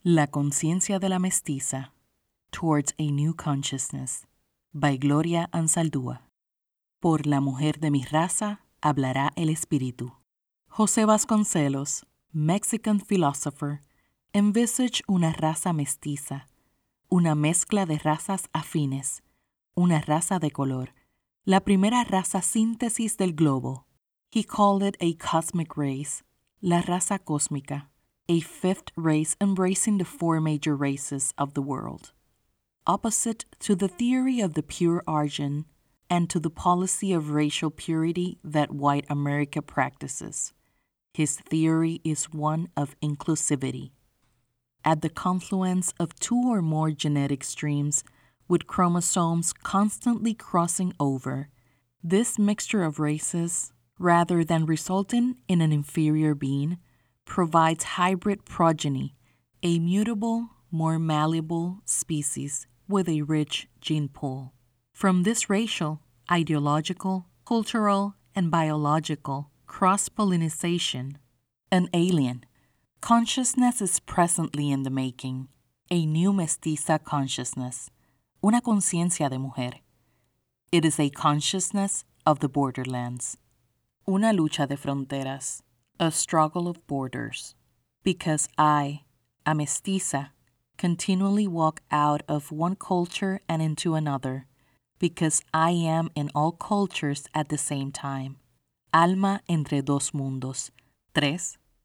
La conciencia de la mestiza, Towards a New Consciousness, by Gloria Anzaldúa. Por la mujer de mi raza hablará el espíritu. José Vasconcelos, Mexican philosopher, envisaged una raza mestiza, una mezcla de razas afines, una raza de color, la primera raza síntesis del globo. He called it a cosmic race, la raza cósmica, a fifth race embracing the four major races of the world. Opposite to the theory of the pure Aryan and to the policy of racial purity that white America practices, his theory is one of inclusivity. At the confluence of two or more genetic streams, with chromosomes constantly crossing over, this mixture of races, rather than resulting in an inferior being, provides hybrid progeny, a mutable, more malleable species with a rich gene pool. From this racial, ideological, cultural, and biological cross-pollination, an alien consciousness is presently in the making, a new mestiza consciousness, una conciencia de mujer. It is a consciousness of the borderlands, una lucha de fronteras, a struggle of borders, because I, a mestiza, continually walk out of one culture and into another, because I am in all cultures at the same time. Alma entre dos mundos. 3,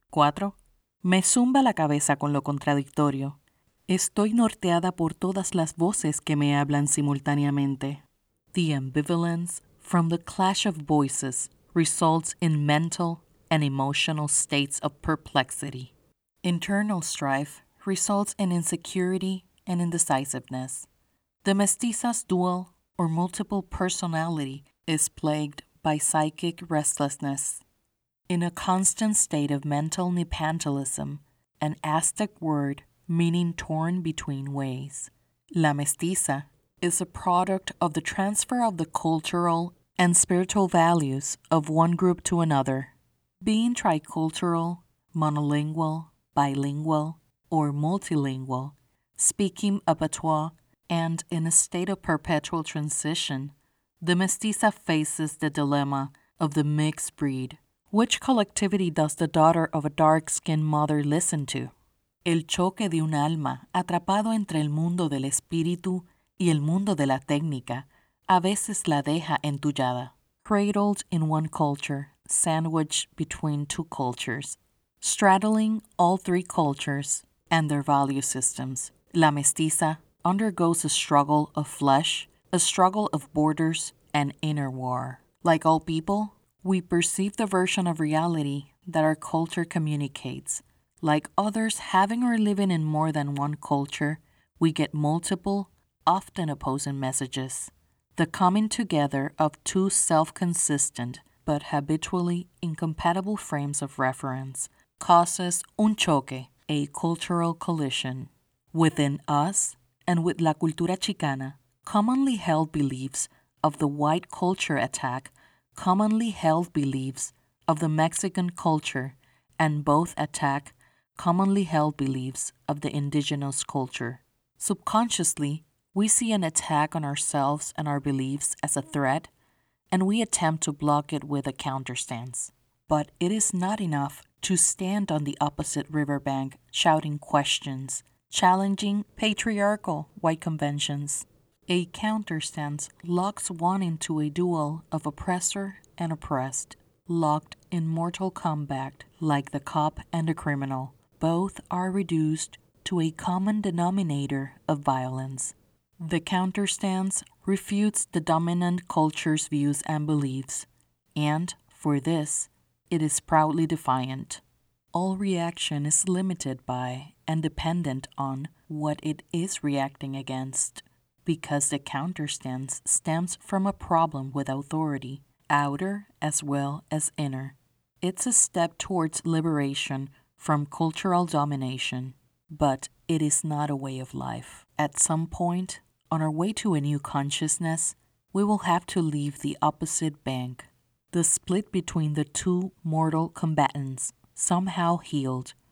4. Me zumba la cabeza con lo contradictorio. Estoy norteada por todas las voces que me hablan simultáneamente. The ambivalence from the clash of voices results in mental and emotional states of perplexity. Internal strife results in insecurity and indecisiveness. The mestiza's dual or multiple personality is plagued by psychic restlessness. In a constant state of mental nepantalism, an Aztec word meaning torn between ways. La mestiza is a product of the transfer of the cultural and spiritual values of one group to another. Being tricultural, monolingual, bilingual, or multilingual, speaking a patois, and in a state of perpetual transition, the mestiza faces the dilemma of the mixed breed. Which collectivity does the daughter of a dark-skinned mother listen to? El choque de un alma atrapado entre el mundo del espíritu y el mundo de la técnica a veces la deja entullada. Cradled in one culture, sandwiched between two cultures, straddling all three cultures and their value systems, la mestiza undergoes a struggle of flesh, a struggle of borders, and inner war. Like all people, we perceive the version of reality that our culture communicates. Like others having or living in more than one culture, we get multiple, often opposing messages. The coming together of two self-consistent but habitually incompatible frames of reference causes un choque, a cultural collision. Within us and with La Cultura Chicana, commonly held beliefs of the white culture attack commonly held beliefs of the Mexican culture, and both attack commonly held beliefs of the indigenous culture. Subconsciously, we see an attack on ourselves and our beliefs as a threat, and we attempt to block it with a counterstance. But it is not enough to stand on the opposite riverbank shouting questions, challenging patriarchal white conventions. A counterstance locks one into a duel of oppressor and oppressed, locked in mortal combat like the cop and the criminal. Both are reduced to a common denominator of violence. The counterstance refutes the dominant culture's views and beliefs, and, for this, it is proudly defiant. All reaction is limited by and dependent on what it is reacting against, because the counterstance stems from a problem with authority, outer as well as inner. It's a step towards liberation from cultural domination, but it is not a way of life. At some point, on our way to a new consciousness, we will have to leave the opposite bank. The split between the two mortal combatants, somehow healed,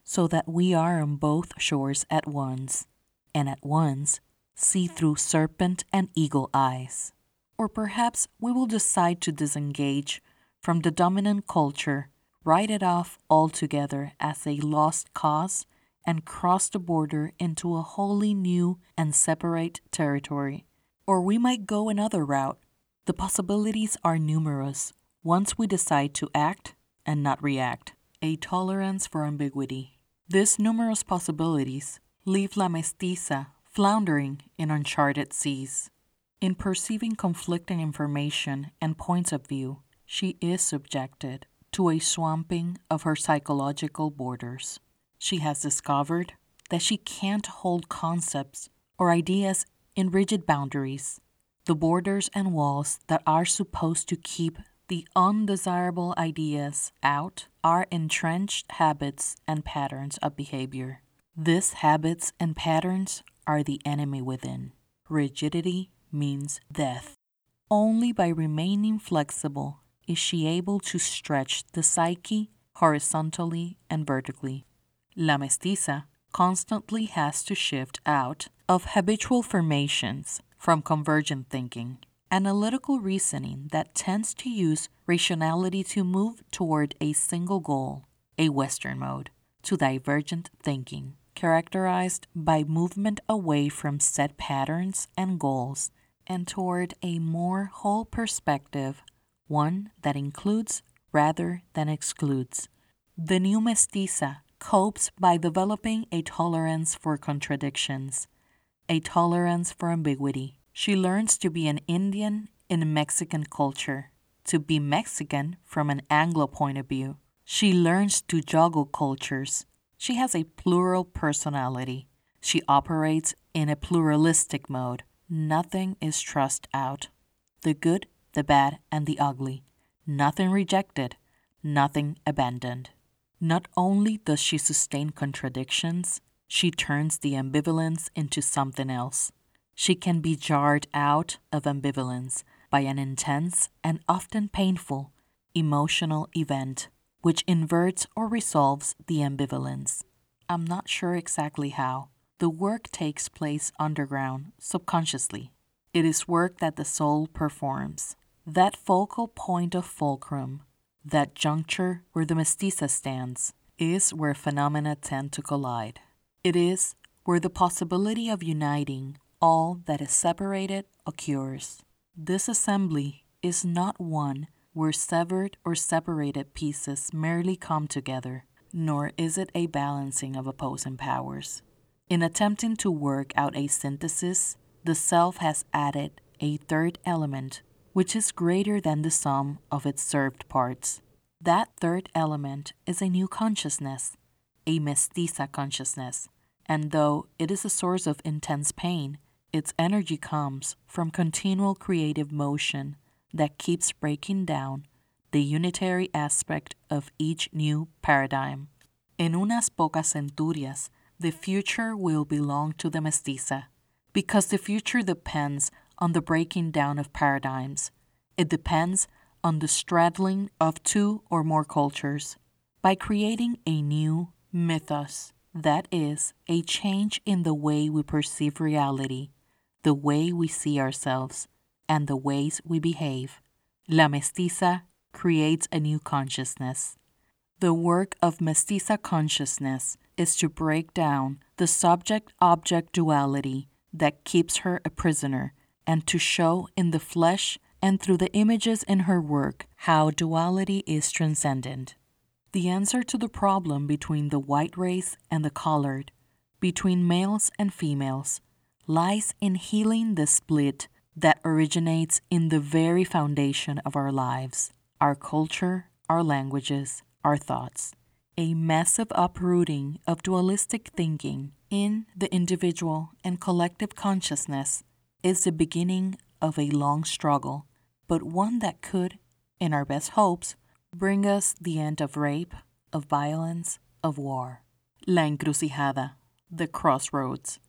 so that we are on both shores at once, and at once see through serpent and eagle eyes. Or perhaps we will decide to disengage from the dominant culture, write it off altogether as a lost cause, and cross the border into a wholly new and separate territory. Or we might go another route. The possibilities are numerous once we decide to act and not react. A tolerance for ambiguity. These numerous possibilities leave La Mestiza floundering in uncharted seas. In perceiving conflicting information and points of view, she is subjected to a swamping of her psychological borders. She has discovered that she can't hold concepts or ideas in rigid boundaries. The borders and walls that are supposed to keep the undesirable ideas out are entrenched habits and patterns of behavior. These habits and patterns are the enemy within. Rigidity means death. Only by remaining flexible is she able to stretch the psyche horizontally and vertically. La Mestiza constantly has to shift out of habitual formations from convergent thinking, analytical reasoning that tends to use rationality to move toward a single goal, a Western mode, to divergent thinking, characterized by movement away from set patterns and goals and toward a more whole perspective, one that includes rather than excludes. The new mestiza copes by developing a tolerance for contradictions, a tolerance for ambiguity. She learns to be an Indian in Mexican culture, to be Mexican from an Anglo point of view. She learns to juggle cultures. She has a plural personality. She operates in a pluralistic mode. Nothing is thrust out. The good, the bad, and the ugly. Nothing rejected, nothing abandoned. Not only does she sustain contradictions, she turns the ambivalence into something else. She can be jarred out of ambivalence by an intense and often painful emotional event, which inverts or resolves the ambivalence. I'm not sure exactly how. The work takes place underground, subconsciously. It is work that the soul performs. That focal point of fulcrum, that juncture where the mestiza stands, is where phenomena tend to collide. It is where the possibility of uniting all that is separated occurs. This assembly is not one where severed or separated pieces merely come together, nor is it a balancing of opposing powers. In attempting to work out a synthesis, the self has added a third element, which is greater than the sum of its served parts. That third element is a new consciousness, a mestiza consciousness, and though it is a source of intense pain, its energy comes from continual creative motion that keeps breaking down the unitary aspect of each new paradigm. En unas pocas centurias, the future will belong to the mestiza, because the future depends on the breaking down of paradigms. It depends on the straddling of two or more cultures. By creating a new mythos, that is, a change in the way we perceive reality, the way we see ourselves, and the ways we behave, La Mestiza creates a new consciousness. The work of mestiza consciousness is to break down the subject-object duality that keeps her a prisoner, and to show in the flesh and through the images in her work how duality is transcendent. The answer to the problem between the white race and the colored, between males and females, lies in healing the split that originates in the very foundation of our lives, our culture, our languages, our thoughts. A massive uprooting of dualistic thinking in the individual and collective consciousness is the beginning of a long struggle, but one that could, in our best hopes, bring us the end of rape, of violence, of war. La encrucijada, the crossroads.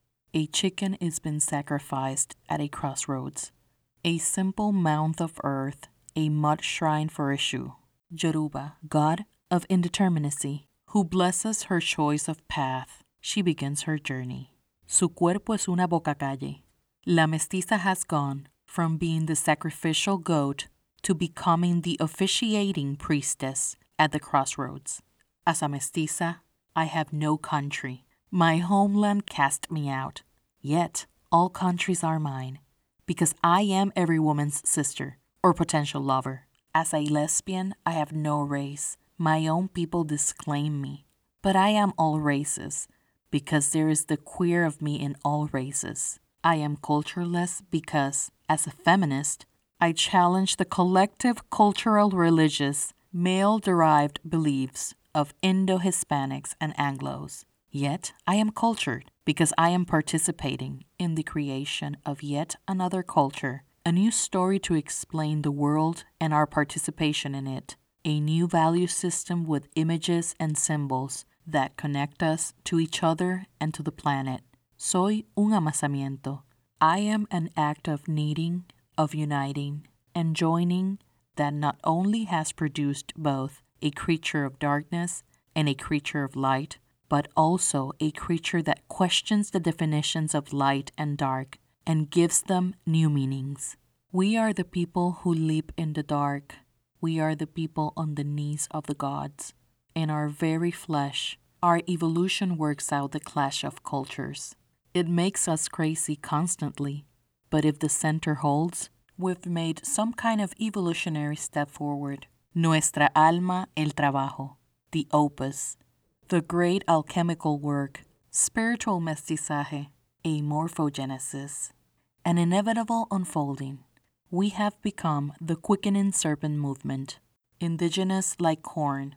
A chicken is been sacrificed at a crossroads. A simple mound of earth, a mud shrine for a shoe. Yoruba, god of indeterminacy, who blesses her choice of path, she begins her journey. Su cuerpo es una bocacalle. La mestiza has gone from being the sacrificial goat to becoming the officiating priestess at the crossroads. As a mestiza, I have no country. My homeland cast me out. Yet, all countries are mine, because I am every woman's sister or potential lover. As a lesbian, I have no race. My own people disclaim me. But I am all races, because there is the queer of me in all races. I am cultureless because, as a feminist, I challenge the collective cultural religious, male-derived beliefs of Indo-Hispanics and Anglos. Yet, I am cultured because I am participating in the creation of yet another culture, a new story to explain the world and our participation in it, a new value system with images and symbols that connect us to each other and to the planet. Soy un amasamiento. I am an act of kneading, of uniting, and joining that not only has produced both a creature of darkness and a creature of light, but also a creature that questions the definitions of light and dark and gives them new meanings. We are the people who leap in the dark. We are the people on the knees of the gods. In our very flesh, our evolution works out the clash of cultures. It makes us crazy constantly, but if the center holds, we've made some kind of evolutionary step forward. Nuestra alma, el trabajo, the opus, the great alchemical work, spiritual mestizaje, a morphogenesis, an inevitable unfolding. We have become the quickening serpent movement. Indigenous like corn,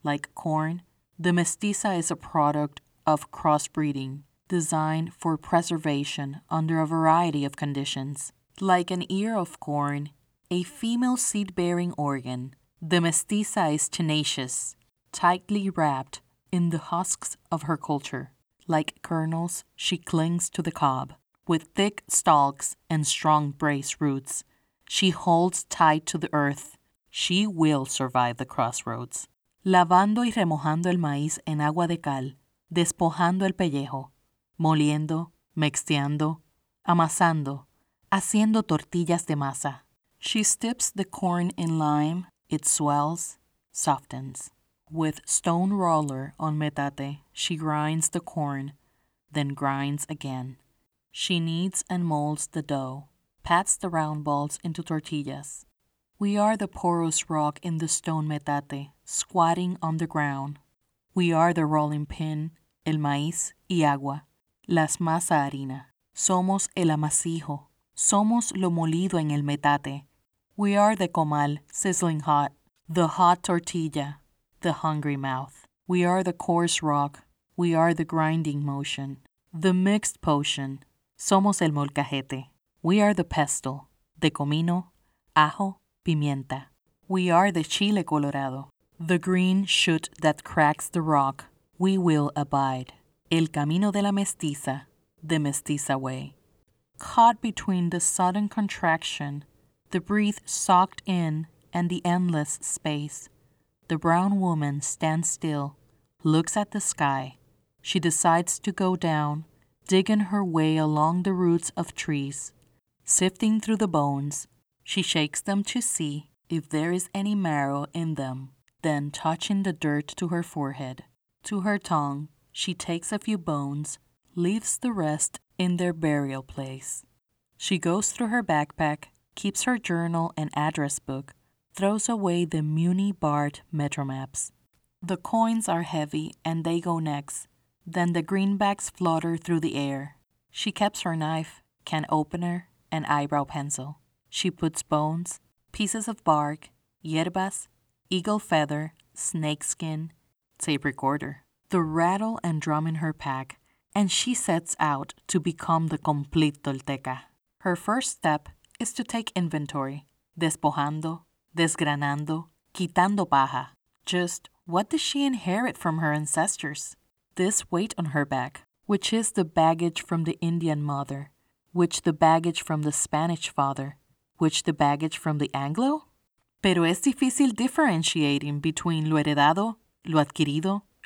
the mestiza is a product of crossbreeding, designed for preservation under a variety of conditions. Like an ear of corn, a female seed-bearing organ, the mestiza is tenacious, tightly wrapped in the husks of her culture. Like kernels, she clings to the cob. With thick stalks and strong braced roots, she holds tight to the earth. She will survive the crossroads. Lavando y remojando el maíz en agua de cal, despojando el pellejo, moliendo, mexteando, amasando, haciendo tortillas de masa. She steeps the corn in lime, it swells, softens. With stone roller on metate, she grinds the corn, then grinds again. She kneads and molds the dough, pats the round balls into tortillas. We are the porous rock in the stone metate, squatting on the ground. We are the rolling pin, el maíz y agua, las masa harina. Somos el amasijo. Somos lo molido en el metate. We are the comal, sizzling hot, the hot tortilla, the hungry mouth. We are the coarse rock. We are the grinding motion, the mixed potion. Somos el molcajete. We are the pestle, de comino, ajo, pimienta. We are the chile colorado, the green shoot that cracks the rock. We will abide. El camino de la mestiza, the mestiza way. Caught between the sudden contraction, the breath socked in, and the endless space, the brown woman stands still, looks at the sky. She decides to go down, digging her way along the roots of trees. Sifting through the bones, she shakes them to see if there is any marrow in them. Then, touching the dirt to her forehead, to her tongue, she takes a few bones, leaves the rest in their burial place. She goes through her backpack, keeps her journal and address book, throws away the Muni-Bart metro maps. The coins are heavy and they go next. Then the greenbacks flutter through the air. She keeps her knife, can opener, and eyebrow pencil. She puts bones, pieces of bark, hierbas, eagle feather, snakeskin, tape recorder, the rattle and drum in her pack, and she sets out to become the complete Tolteca. Her first step is to take inventory, despojando, desgranando, quitando paja. Just what does she inherit from her ancestors? This weight on her back, which is the baggage from the Indian mother, which the baggage from the Spanish father, which the baggage from the Anglo? Pero es difícil differentiating between lo heredado, lo adquirido,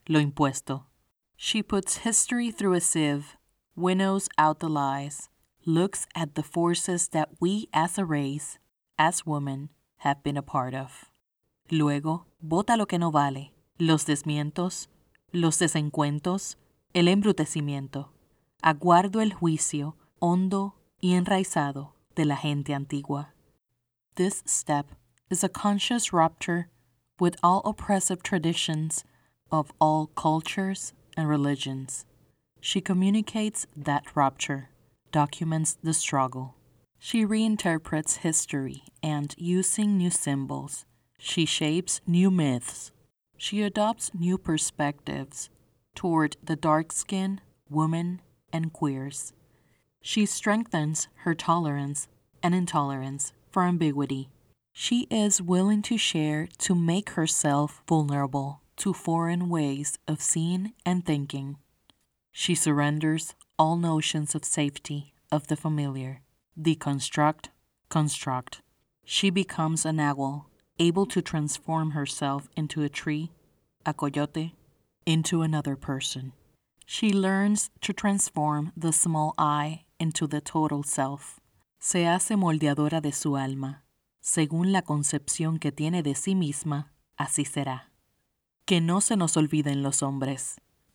lo impuesto. She puts history through a sieve, winnows out the lies, looks at the forces that we as a race, as women, have been a part of. Luego, bota lo que no vale, los desmientos, los desencuentros, el embrutecimiento. Aguardo el juicio hondo y enraizado de la gente antigua. This step is a conscious rupture with all oppressive traditions of all cultures and religions. She communicates that rupture, documents the struggle. She reinterprets history and, using new symbols, she shapes new myths. She adopts new perspectives toward the dark-skinned, women, and queers. She strengthens her tolerance and intolerance for ambiguity. She is willing to share to make herself vulnerable to foreign ways of seeing and thinking. She surrenders all notions of safety, of the familiar. Deconstruct, construct. She becomes an owl, able to transform herself into a tree, a coyote, into another person. She learns to transform the small I into the total self. Se hace moldeadora de su alma. Según la concepción que tiene de sí misma, así será. Que no se nos olviden los hombres.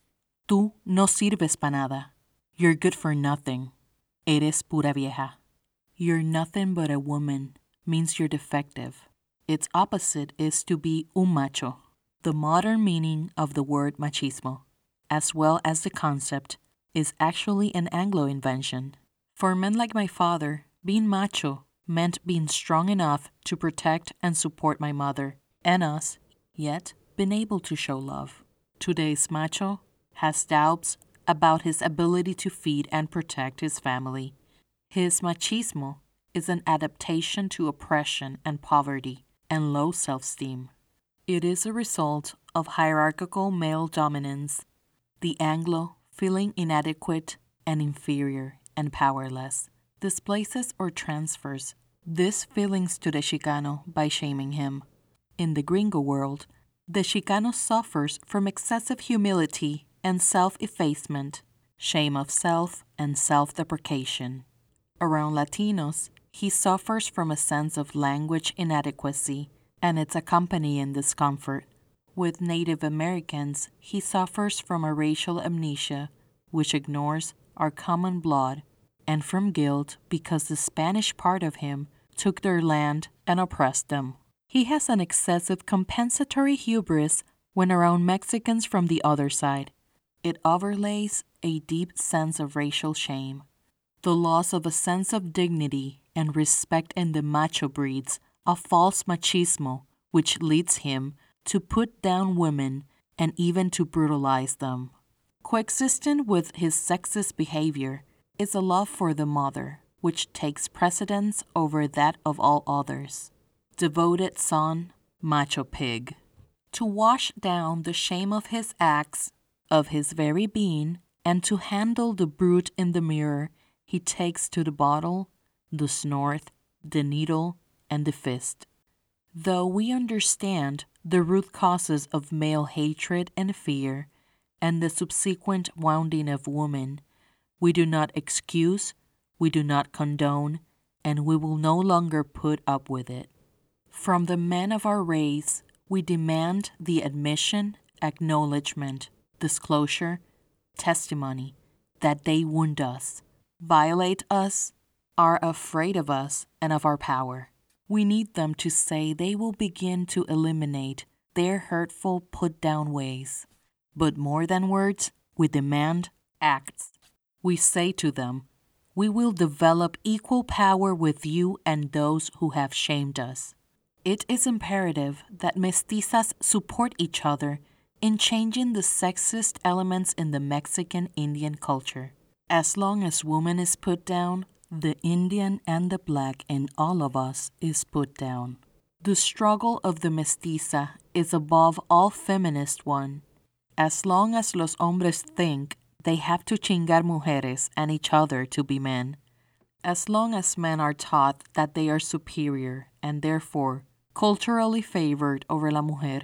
Tú no sirves para nada. You're good for nothing. Eres pura vieja. You're nothing but a woman means you're defective. Its opposite is to be un macho, the modern meaning of the word machismo, as well as the concept, is actually an Anglo invention. For men like my father, being macho meant being strong enough to protect and support my mother and us, yet been able to show love. Today's macho has doubts about his ability to feed and protect his family. His machismo is an adaptation to oppression and poverty and low self-esteem. It is a result of hierarchical male dominance, the Anglo feeling inadequate and inferior and powerless, displaces or transfers these feelings to the Chicano by shaming him. In the Gringo world, the Chicano suffers from excessive humility and self-effacement, shame of self and self-deprecation. Around Latinos, he suffers from a sense of language inadequacy and its accompanying discomfort. With Native Americans, he suffers from a racial amnesia, which ignores our common blood, and from guilt because the Spanish part of him took their land and oppressed them. He has an excessive compensatory hubris when around Mexicans from the other side. It overlays a deep sense of racial shame. The loss of a sense of dignity and respect in the macho breeds a false machismo, which leads him to put down women and even to brutalize them. Coexistent with his sexist behavior is a love for the mother, which takes precedence over that of all others. Devoted son, macho pig. To wash down the shame of his acts, of his very being, and to handle the brute in the mirror, he takes to the bottle, the snort, the needle, and the fist. Though we understand the root causes of male hatred and fear, and the subsequent wounding of women, we do not excuse, we do not condone, and we will no longer put up with it. From the men of our race, we demand the admission, acknowledgement, disclosure, testimony that they wound us, violate us, are afraid of us and of our power. We need them to say they will begin to eliminate their hurtful put-down ways. But more than words, we demand acts. We say to them, we will develop equal power with you and those who have shamed us. It is imperative that mestizas support each other in changing the sexist elements in the Mexican Indian culture. As long as woman is put down, the Indian and the black in all of us is put down. The struggle of the mestiza is above all feminist one. As long as los hombres think they have to chingar mujeres and each other to be men, as long as men are taught that they are superior and therefore culturally favored over la mujer,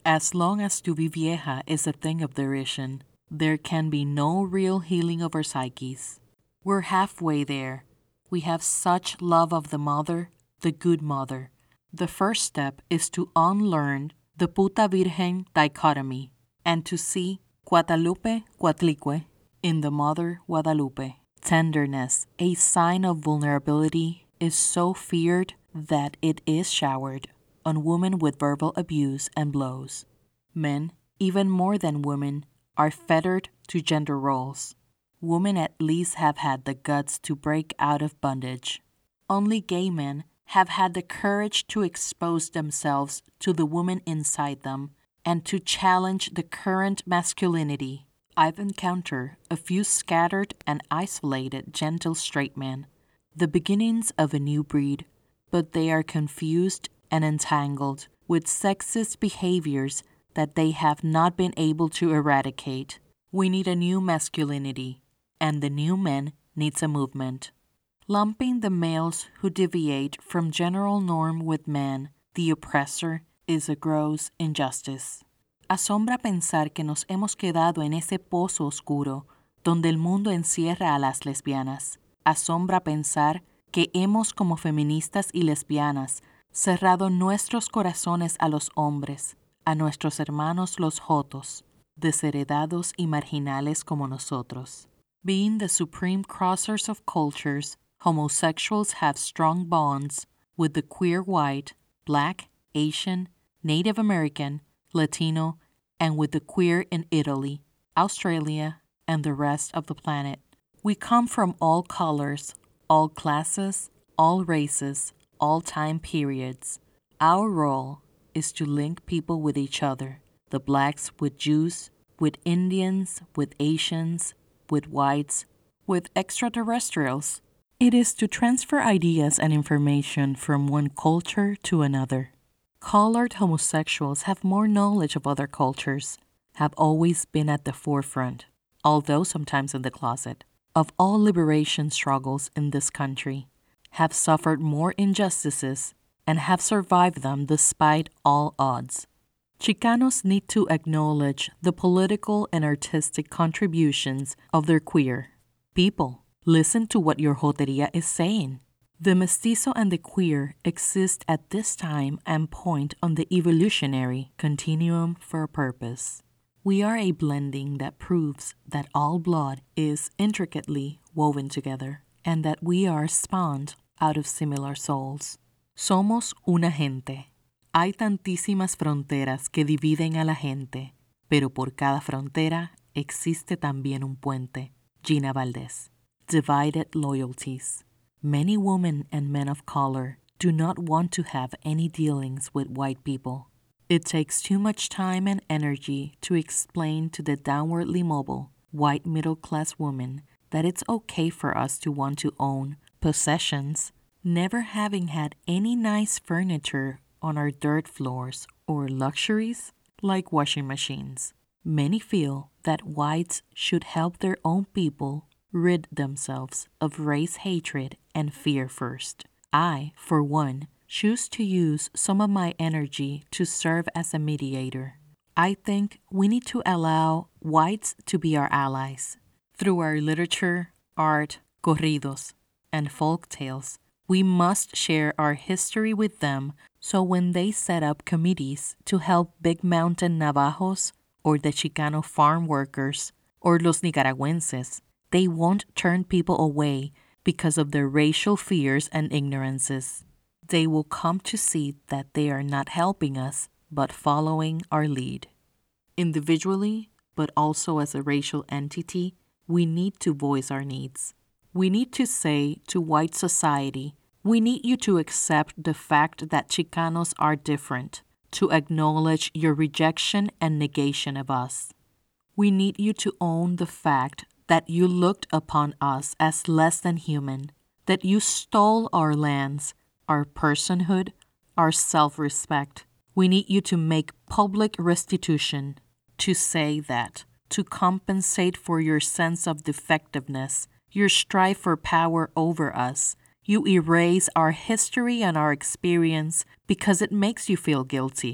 As long as to be vieja is a thing of derision, there can be no real healing of our psyches. We're halfway there. We have such love of the mother, the good mother. The first step is to unlearn the puta virgen dichotomy and to see Guadalupe Guatlicue in the Mother Guadalupe. Tenderness, a sign of vulnerability, is so feared that it is showered on women with verbal abuse and blows. Men, even more than women, are fettered to gender roles. Women at least have had the guts to break out of bondage. Only gay men have had the courage to expose themselves to the woman inside them and to challenge the current masculinity. I've encountered a few scattered and isolated gentle straight men, the beginnings of a new breed, but they are confused and entangled with sexist behaviors that they have not been able to eradicate. We need a new masculinity, and the new men needs a movement. Lumping the males who deviate from general norm with men, the oppressor, is a gross injustice. Asombra pensar que nos hemos quedado en ese pozo oscuro donde el mundo encierra a las lesbianas. Asombra pensar que hemos como feministas y lesbianas cerrado nuestros corazones a los hombres, a nuestros hermanos los jotos, desheredados y marginales como nosotros. Being the supreme crossers of cultures, homosexuals have strong bonds with the queer white, black, Asian, Native American, Latino, and with the queer in Italy, Australia, and the rest of the planet. We come from all colors, all classes, all races, all time periods. Our role is to link people with each other, the blacks with Jews, with Indians, with Asians, with whites, with extraterrestrials. It is to transfer ideas and information from one culture to another. Colored homosexuals have more knowledge of other cultures, have always been at the forefront, although sometimes in the closet, of all liberation struggles in this country, have suffered more injustices, and have survived them despite all odds. Chicanos need to acknowledge the political and artistic contributions of their queer people. Listen to what your joteria is saying. The mestizo and the queer exist at this time and point on the evolutionary continuum for a purpose. We are a blending that proves that all blood is intricately woven together and that we are spawned out of similar souls. Somos una gente. Hay tantísimas fronteras que dividen a la gente, pero por cada frontera existe también un puente. Gina Valdez. Divided loyalties. Many women and men of color do not want to have any dealings with white people. It takes too much time and energy to explain to the downwardly mobile, white middle-class woman that it's okay for us to want to own possessions, never having had any nice furniture on our dirt floors or luxuries like washing machines. Many feel that whites should help their own people rid themselves of race hatred and fear first. I, for one, choose to use some of my energy to serve as a mediator. I think we need to allow whites to be our allies. Through our literature, art, corridos, and folk tales, we must share our history with them so when they set up committees to help Big Mountain Navajos or the Chicano farm workers or los Nicaragüenses, they won't turn people away because of their racial fears and ignorances. They will come to see that they are not helping us, but following our lead. Individually, but also as a racial entity, we need to voice our needs. We need to say to white society, we need you to accept the fact that Chicanos are different, to acknowledge your rejection and negation of us. We need you to own the fact that you looked upon us as less than human, that you stole our lands, our personhood, our self-respect. We need you to make public restitution, to say that, to compensate for your sense of defectiveness, your strive for power over us. You erase our history and our experience because it makes you feel guilty.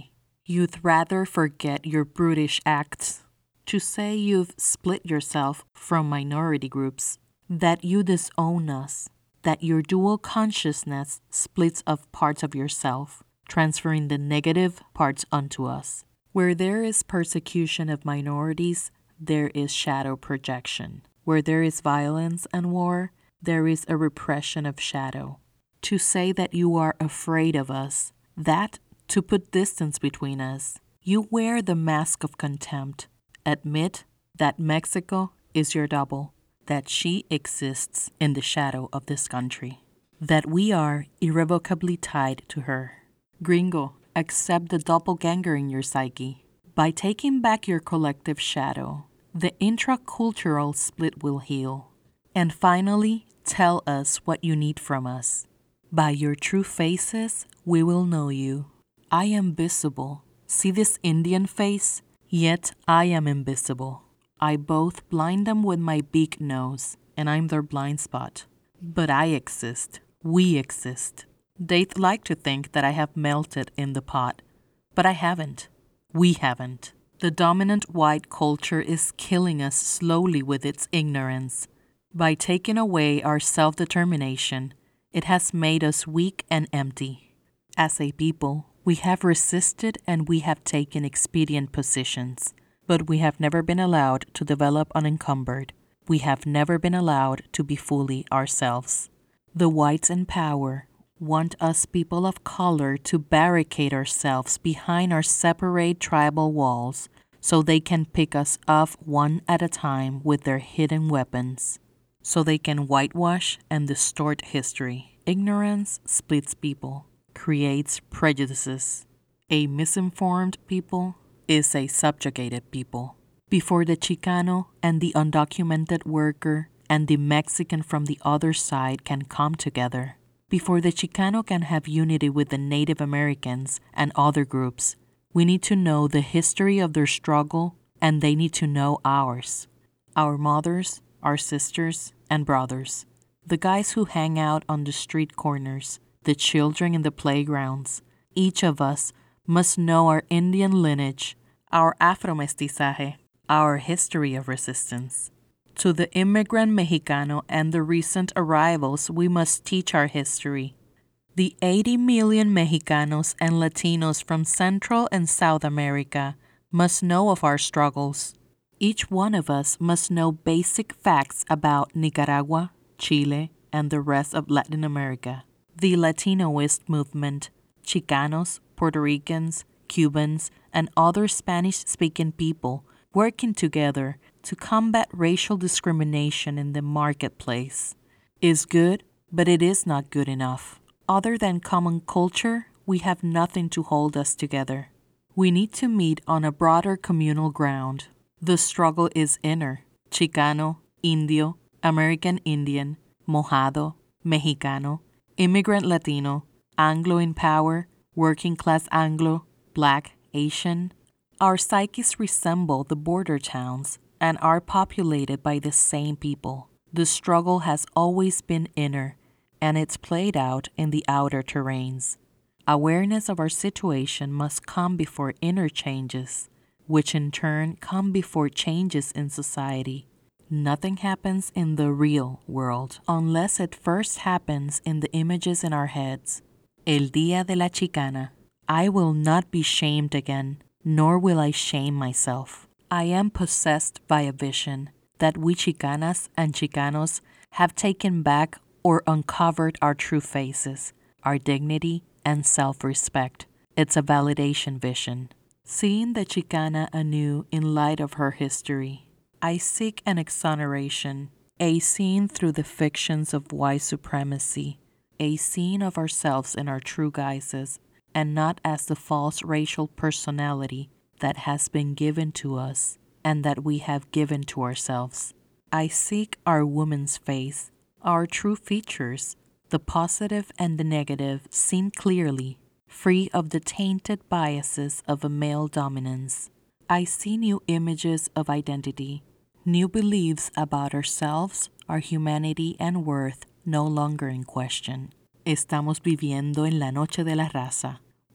You'd rather forget your brutish acts, to say you've split yourself from minority groups, that you disown us, that your dual consciousness splits of parts of yourself, transferring the negative parts onto us. Where there is persecution of minorities, there is shadow projection. Where there is violence and war, there is a repression of shadow. To say that you are afraid of us, that to put distance between us, you wear the mask of contempt. Admit that Mexico is your double, that she exists in the shadow of this country, that we are irrevocably tied to her. Gringo, accept the doppelganger in your psyche. By taking back your collective shadow, the intracultural split will heal. And finally, tell us what you need from us. By your true faces, we will know you. I am visible. See this Indian face? Yet I am invisible. I both blind them with my big nose, and I'm their blind spot. But I exist. We exist. They'd like to think that I have melted in the pot, but I haven't. We haven't. The dominant white culture is killing us slowly with its ignorance. By taking away our self-determination, it has made us weak and empty. As a people, we have resisted and we have taken expedient positions, but we have never been allowed to develop unencumbered. We have never been allowed to be fully ourselves. The whites in power want us people of color to barricade ourselves behind our separate tribal walls so they can pick us off one at a time with their hidden weapons, so they can whitewash and distort history. Ignorance splits people, creates prejudices. A misinformed people is a subjugated people. Before the Chicano and the undocumented worker and the Mexican from the other side can come together, before the Chicano can have unity with the Native Americans and other groups, we need to know the history of their struggle and they need to know ours. Our mothers, our sisters, and brothers. The guys who hang out on the street corners, the children in the playgrounds. Each of us must know our Indian lineage, our Afro-mestizaje, our history of resistance. To the immigrant Mexicano and the recent arrivals, we must teach our history. The 80 million Mexicanos and Latinos from Central and South America must know of our struggles. Each one of us must know basic facts about Nicaragua, Chile, and the rest of Latin America. The Latinoist movement, Chicanos, Puerto Ricans, Cubans, and other Spanish-speaking people working together to combat racial discrimination in the marketplace is good, but it is not good enough. Other than common culture, we have nothing to hold us together. We need to meet on a broader communal ground. The struggle is inner. Chicano, Indio, American Indian, Mojado, Mexicano, immigrant Latino, Anglo in power, working class Anglo, Black, Asian. Our psyches resemble the border towns and are populated by the same people. The struggle has always been inner, and it's played out in the outer terrains. Awareness of our situation must come before inner changes, which in turn come before changes in society. Nothing happens in the real world unless it first happens in the images in our heads. El Día de la Chicana. I will not be shamed again, nor will I shame myself. I am possessed by a vision that we Chicanas and Chicanos have taken back or uncovered our true faces, our dignity and self-respect. It's a validation vision. Seeing the Chicana anew in light of her history, I seek an exoneration, a scene through the fictions of white supremacy, a scene of ourselves in our true guises, and not as the false racial personality that has been given to us and that we have given to ourselves. I seek our woman's face, our true features, the positive and the negative seen clearly, free of the tainted biases of a male dominance. I see new images of identity, new beliefs about ourselves, our humanity and worth no longer in question. Estamos viviendo en la noche de la raza,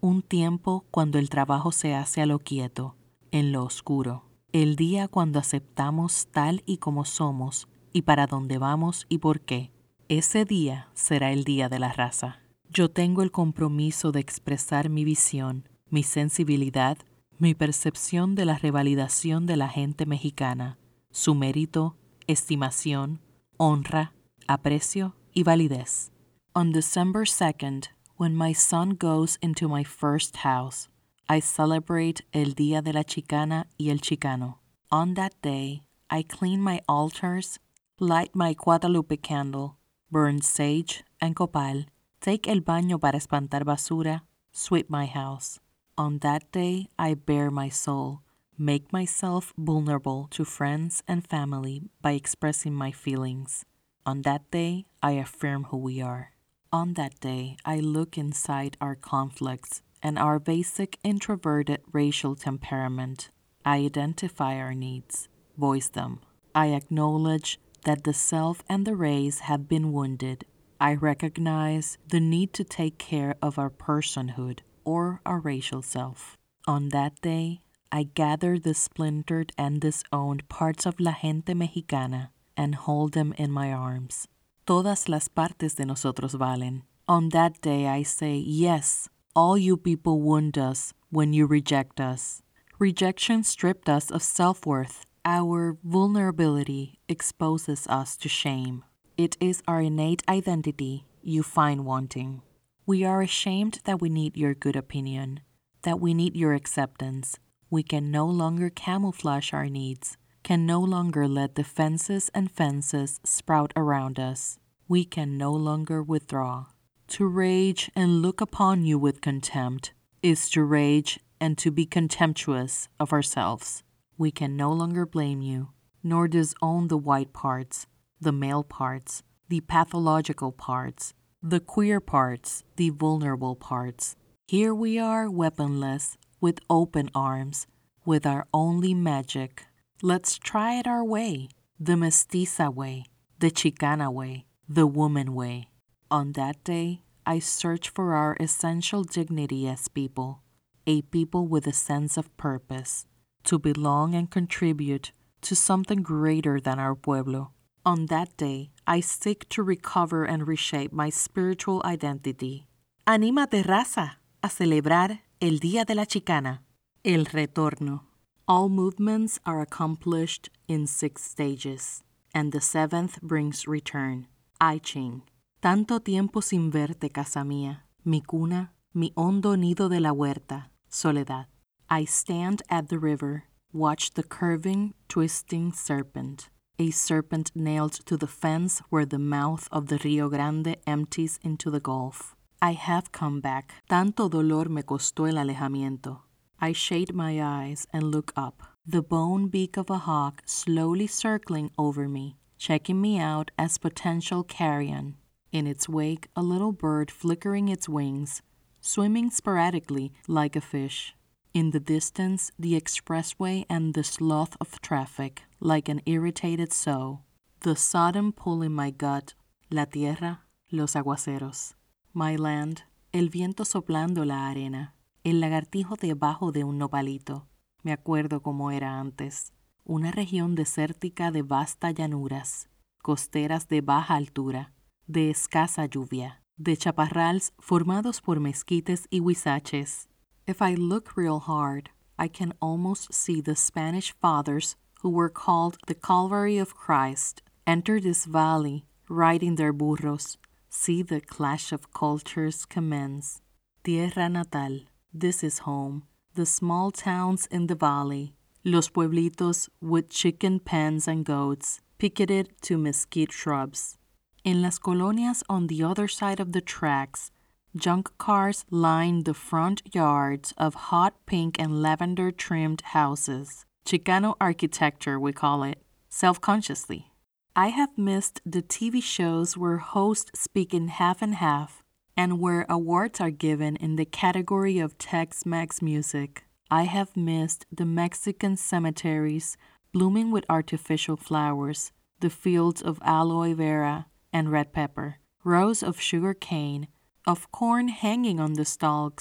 Un tiempo cuando el trabajo se hace a lo quieto, en lo oscuro. El día cuando aceptamos tal y como somos y para dónde vamos y por qué. Ese día será el día de la raza. Yo tengo el compromiso de expresar mi visión, mi sensibilidad, mi percepción de la revalidación de la gente mexicana, su mérito, estimación, honra, aprecio y validez. On December 2nd, when my son goes into my first house, I celebrate el Día de la Chicana y el Chicano. On that day, I clean my altars, light my Guadalupe candle, burn sage and copal, take el baño para espantar basura, sweep my house. On that day, I bare my soul, make myself vulnerable to friends and family by expressing my feelings. On that day, I affirm who we are. On that day, I look inside our conflicts and our basic introverted racial temperament. I identify our needs, voice them. I acknowledge that the self and the race have been wounded. I recognize the need to take care of our personhood or our racial self. On that day, I gather the splintered and disowned parts of la gente mexicana and hold them in my arms. Todas las partes de nosotros valen. On that day, I say, yes, all you people wound us when you reject us. Rejection stripped us of self-worth. Our vulnerability exposes us to shame. It is our innate identity you find wanting. We are ashamed that we need your good opinion, that we need your acceptance. We can no longer camouflage our needs, can no longer let the fences and fences sprout around us. We can no longer withdraw. To rage and look upon you with contempt is to rage and to be contemptuous of ourselves. We can no longer blame you, nor disown the white parts, the male parts, the pathological parts, the queer parts, the vulnerable parts. Here we are weaponless, with open arms, with our only magic. Let's try it our way, the mestiza way, the Chicana way, the woman way. On that day, I search for our essential dignity as people, a people with a sense of purpose, to belong and contribute to something greater than our pueblo. On that day, I seek to recover and reshape my spiritual identity. Anímate, raza, a celebrar el Día de la Chicana, el retorno. All movements are accomplished in 6 stages, and the 7th brings return. I Ching. Tanto tiempo sin verte, casa mía, mi cuna, mi hondo nido de la huerta, soledad. I stand at the river, watch the curving, twisting serpent, a serpent nailed to the fence where the mouth of the Rio Grande empties into the Gulf. I have come back. Tanto dolor me costó el alejamiento. I shade my eyes and look up. The bone beak of a hawk slowly circling over me, checking me out as potential carrion. In its wake, a little bird flickering its wings, swimming sporadically like a fish. In the distance, the expressway and the sloth of traffic, like an irritated sow. The sodom pull in my gut, la tierra, los aguaceros. My land, el viento soplando la arena, el lagartijo debajo de un nopalito. Me acuerdo cómo era antes. Una región desértica de vastas llanuras, costeras de baja altura, de escasa lluvia, de chaparrals formados por mezquites y huizaches. If I look real hard, I can almost see the Spanish fathers who were called the Calvary of Christ enter this valley, riding their burros. See the clash of cultures commence. Tierra natal, this is home. The small towns in the valley, los pueblitos with chicken pens and goats, picketed to mesquite shrubs. In las colonias on the other side of the tracks, junk cars line the front yards of hot pink and lavender-trimmed houses. Chicano architecture, we call it, self-consciously. I have missed the TV shows where hosts speak in half and half, and where awards are given in the category of Tex-Mex music. I have missed the Mexican cemeteries blooming with artificial flowers, the fields of aloe vera and red pepper, rows of sugar cane, of corn hanging on the stalks,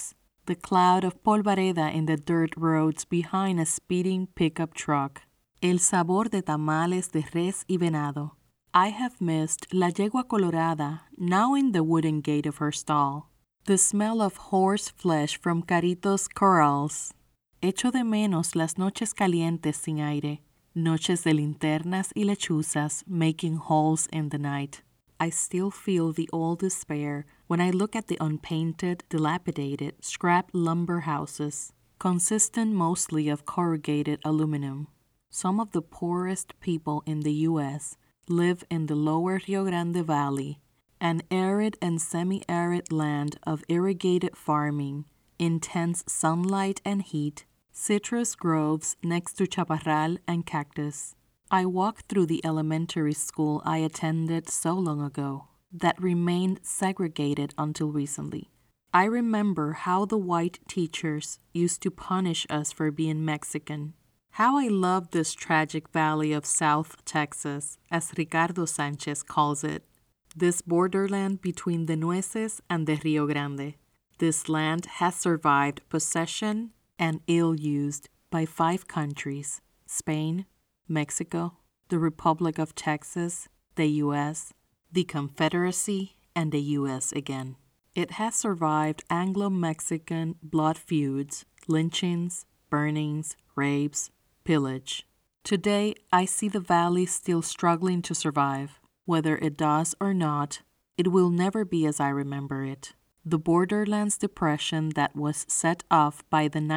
the cloud of polvareda in the dirt roads behind a speeding pickup truck, el sabor de tamales de res y venado. I have missed La Yegua Colorada gnawing the wooden gate of her stall, the smell of horse flesh from Caritos corrals. Echo de menos las noches calientes sin aire, noches de linternas y lechuzas making holes in the night. I still feel the old despair when I look at the unpainted, dilapidated, scrap lumber houses, consistent mostly of corrugated aluminum. Some of the poorest people in the U.S. live in the lower Rio Grande Valley, an arid and semi-arid land of irrigated farming, intense sunlight and heat, citrus groves next to chaparral and cactus. I walked through the elementary school I attended so long ago that remained segregated until recently. I remember how the white teachers used to punish us for being Mexican. How I love this tragic valley of South Texas, as Ricardo Sanchez calls it, this borderland between the Nueces and the Rio Grande. This land has survived possession and ill-used by 5 countries: Spain, Mexico, the Republic of Texas, the U.S., the Confederacy, and the U.S. again. It has survived Anglo-Mexican blood feuds, lynchings, burnings, rapes, pillage. Today, I see the valley still struggling to survive. Whether it does or not, it will never be as I remember it. The borderlands depression that was set off by the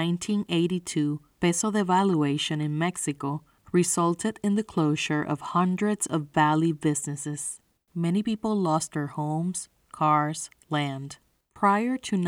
1982 peso devaluation in Mexico resulted in the closure of hundreds of valley businesses. Many people lost their homes, cars, land. Prior to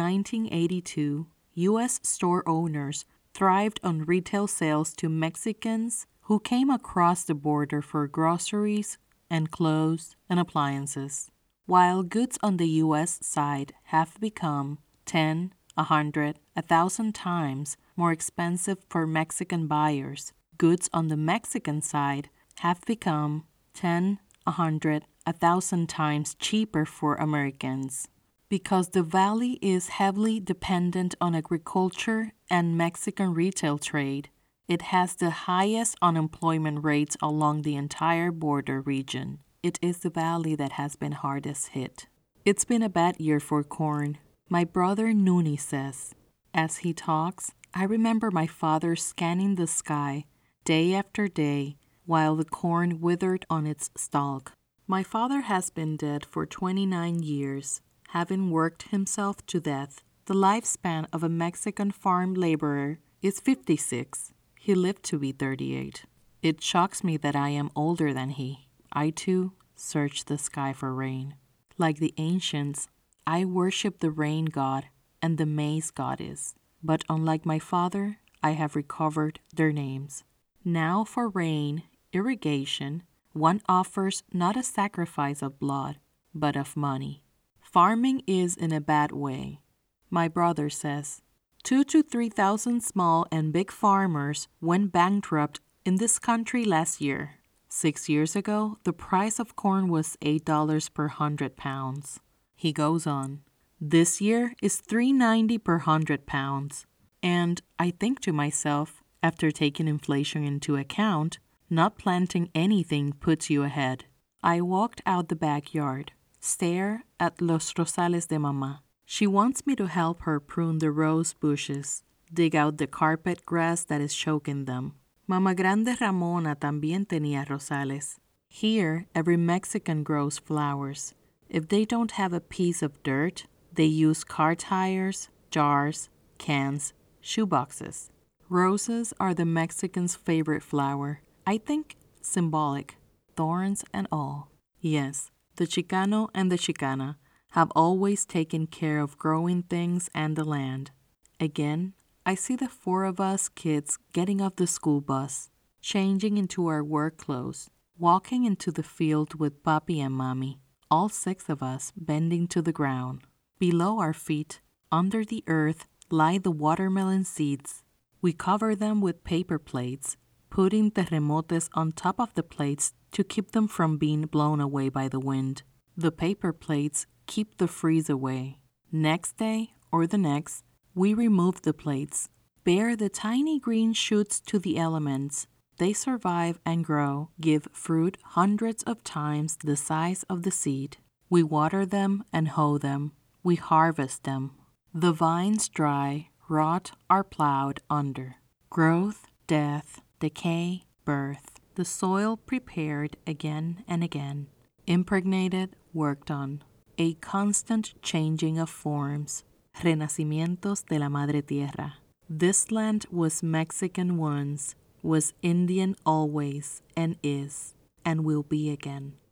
1982, U.S. store owners thrived on retail sales to Mexicans who came across the border for groceries and clothes and appliances, while goods on the U.S. side have become 10, 100, 1,000 times more expensive for Mexican buyers. Goods on the Mexican side have become 10, 100, 1,000 times cheaper for Americans. Because the valley is heavily dependent on agriculture and Mexican retail trade, it has the highest unemployment rates along the entire border region. It is the valley that has been hardest hit. It's been a bad year for corn. My brother Nuni says. As he talks, I remember my father scanning the sky day after day while the corn withered on its stalk. My father has been dead for 29 years, having worked himself to death. The lifespan of a Mexican farm laborer is 56. He lived to be 38. It shocks me that I am older than he. I, too, search the sky for rain. Like the ancients, I worship the rain god and the maize goddess. But unlike my father, I have recovered their names. Now for rain, irrigation, one offers not a sacrifice of blood, but of money. Farming is in a bad way. My brother says 2,000 to 3,000 small and big farmers went bankrupt in this country last year. 6 years ago, the price of corn was $8 per 100 pounds. He goes on. This year is $3.90 per 100 pounds. And I think to myself, after taking inflation into account, not planting anything puts you ahead. I walked out the backyard, stare at los rosales de mamá. She wants me to help her prune the rose bushes, dig out the carpet grass that is choking them. Mama Grande Ramona también tenía rosales. Here, every Mexican grows flowers. If they don't have a piece of dirt, they use car tires, jars, cans, shoeboxes. Roses are the Mexican's favorite flower. I think symbolic, thorns and all. Yes, the Chicano and the Chicana have always taken care of growing things and the land. Again, I see the 4 of us kids getting off the school bus, changing into our work clothes, walking into the field with Papi and Mami, all 6 of us bending to the ground. Below our feet, under the earth, lie the watermelon seeds. We cover them with paper plates, putting terremotes on top of the plates to keep them from being blown away by the wind. The paper plates keep the freeze away. Next day or the next, We remove the plates, bare the tiny green shoots to the elements. They survive and grow, give fruit hundreds of times the size of the seed. We water them and hoe them. We harvest them. The vines dry, rot, are plowed under. Growth, death, decay, birth. The soil prepared again and again. Impregnated, worked on. A constant changing of forms. Renacimientos de la Madre Tierra. This land was Mexican once, was Indian always, and is, and will be again.